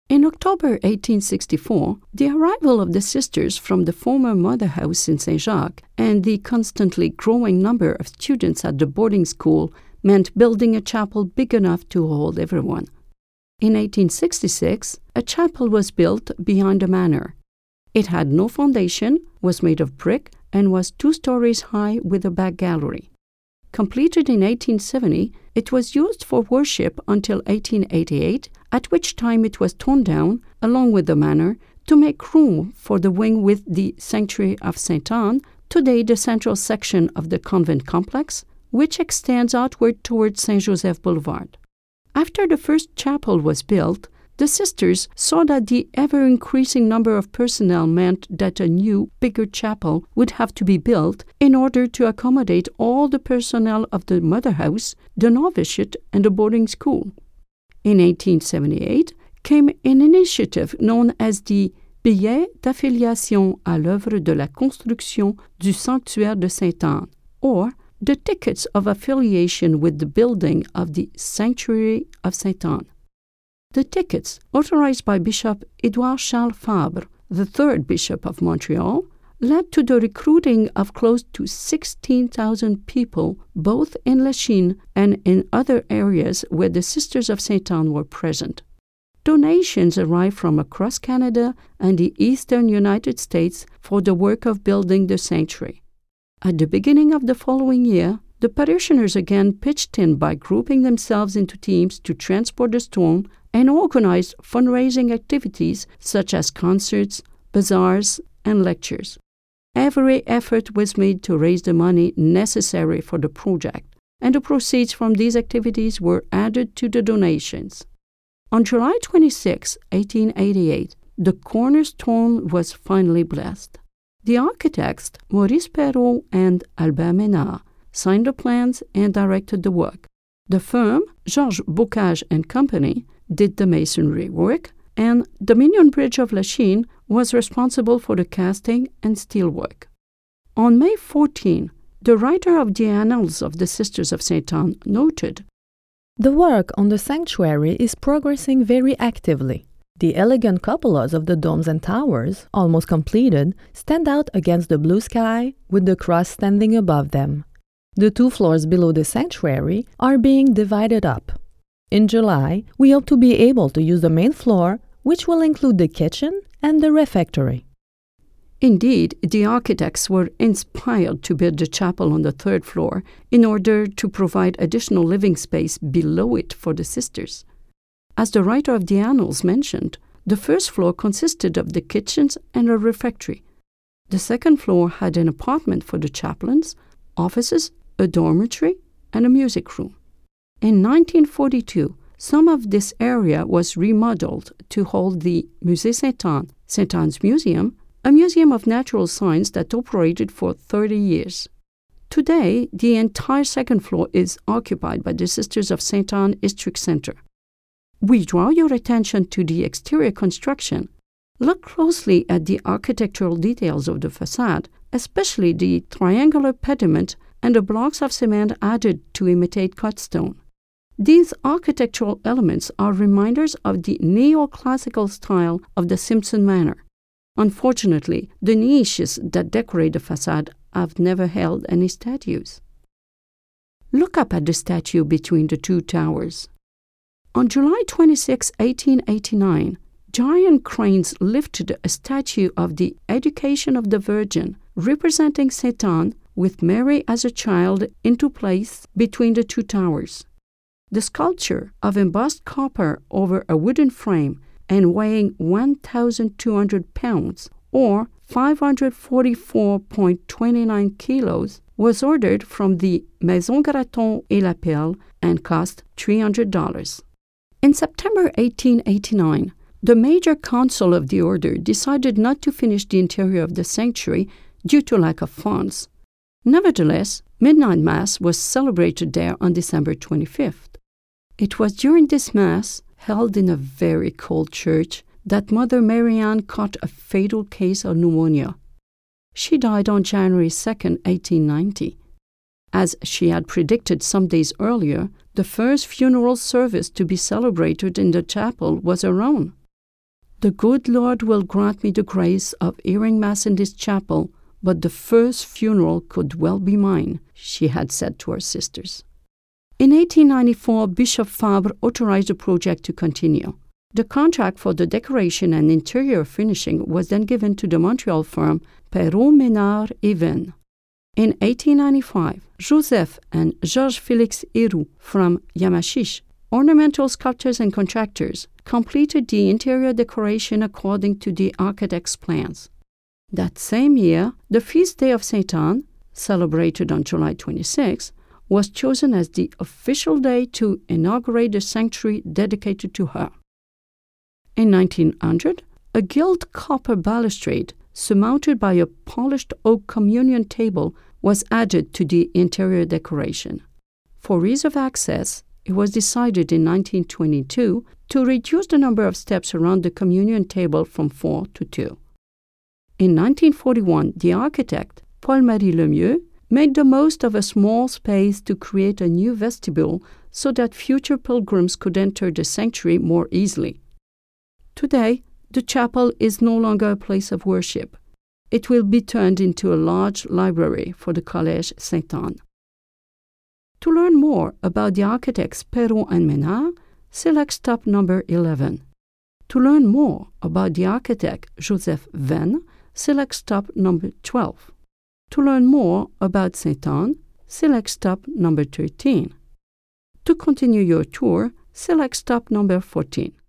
In October 1864, the arrival of the sisters from the former mother house in Saint-Jacques and the constantly growing number of students at the boarding school meant building a chapel big enough to hold everyone. In 1866, a chapel was built behind the manor. It had no foundation, was made of brick, and was 2 stories high with a back gallery. Completed in 1870, it was used for worship until 1888, at which time it was torn down, along with the manor, to make room for the wing with the Sanctuary of Sainte Anne, today the central section of the convent complex, which extends outward towards Saint-Joseph Boulevard. After the first chapel was built, the sisters saw that the ever-increasing number of personnel meant that a new, bigger chapel would have to be built in order to accommodate all the personnel of the mother house, the novitiate, and the boarding school. In 1878 came an initiative known as the Billet d'affiliation à l'œuvre de la construction du Sanctuaire de Sainte-Anne, or the tickets of affiliation with the building of the Sanctuary of Sainte-Anne. The tickets, authorized by Bishop Édouard Charles Fabre, the 3rd Bishop of Montreal, led to the recruiting of close to 16,000 people, both in Lachine and in other areas where the Sisters of Sainte Anne were present. Donations arrived from across Canada and the eastern United States for the work of building the sanctuary. At the beginning of the following year, the parishioners again pitched in by grouping themselves into teams to transport the stone and organized fundraising activities such as concerts, bazaars, and lectures. Every effort was made to raise the money necessary for the project, and the proceeds from these activities were added to the donations. On July 26, 1888, the cornerstone was finally blessed. The architects, Maurice Perrault and Albert Ménard, signed the plans and directed the work. The firm, Georges Bocage and Company, did the masonry work, and Dominion Bridge of Lachine was responsible for the casting and steelwork. On May 14, the writer of the Annals of the Sisters of Sainte Anne noted, "The work on the sanctuary is progressing very actively. The elegant cupolas of the domes and towers, almost completed, stand out against the blue sky with the cross standing above them. The 2 floors below the sanctuary are being divided up. In July, we hope to be able to use the main floor, which will include the kitchen and the refectory." Indeed, the architects were inspired to build the chapel on the 3rd floor in order to provide additional living space below it for the sisters. As the writer of the Annals mentioned, the 1st floor consisted of the kitchens and a refectory. The 2nd floor had an apartment for the chaplains, offices, a dormitory, and a music room. In 1942, some of this area was remodeled to hold the Musée Sainte-Anne, Sainte Anne's Museum, a museum of natural science that operated for 30 years. Today, the entire 2nd floor is occupied by the Sisters of Sainte Anne Historic Center. We draw your attention to the exterior construction. Look closely at the architectural details of the facade, especially the triangular pediment and the blocks of cement added to imitate cut stone. These architectural elements are reminders of the neoclassical style of the Simpson Manor. Unfortunately, the niches that decorate the facade have never held any statues. Look up at the statue between the 2 towers. On July 26, 1889, giant cranes lifted a statue of the Education of the Virgin, representing Sainte Anne, with Mary as a child, into place between the 2 towers. The sculpture of embossed copper over a wooden frame and weighing 1,200 pounds, or 544.29 kilos, was ordered from the Maison Graton et La Perle and cost $300. In September 1889, the major council of the order decided not to finish the interior of the sanctuary due to lack of funds. Nevertheless, midnight Mass was celebrated there on December 25th. It was during this Mass, held in a very cold church, that Mother Marianne caught a fatal case of pneumonia. She died on January 2, 1890. As she had predicted some days earlier, the first funeral service to be celebrated in the chapel was her own. "The good Lord will grant me the grace of hearing Mass in this chapel, but the first funeral could well be mine," she had said to her sisters. In 1894, Bishop Fabre authorized the project to continue. The contract for the decoration and interior finishing was then given to the Montreal firm Perrault, Ménard et Venn. In 1895, Joseph and Georges Félix Héroux from Yamachiche, ornamental sculptors and contractors, completed the interior decoration according to the architect's plans. That same year, the feast day of Sainte Anne, celebrated on July 26, was chosen as the official day to inaugurate the sanctuary dedicated to her. In 1900, a gilt copper balustrade surmounted by a polished oak communion table was added to the interior decoration. For ease of access, it was decided in 1922 to reduce the number of steps around the communion table from 4 to 2. In 1941, the architect, Paul-Marie Lemieux, made the most of a small space to create a new vestibule so that future pilgrims could enter the sanctuary more easily. Today, the chapel is no longer a place of worship. It will be turned into a large library for the Collège Sainte-Anne. To learn more about the architects Perrault and Ménard, select stop number 11. To learn more about the architect Joseph Venn, select stop number 12. To learn more about Sainte-Anne, select stop number 13. To continue your tour, select stop number 14.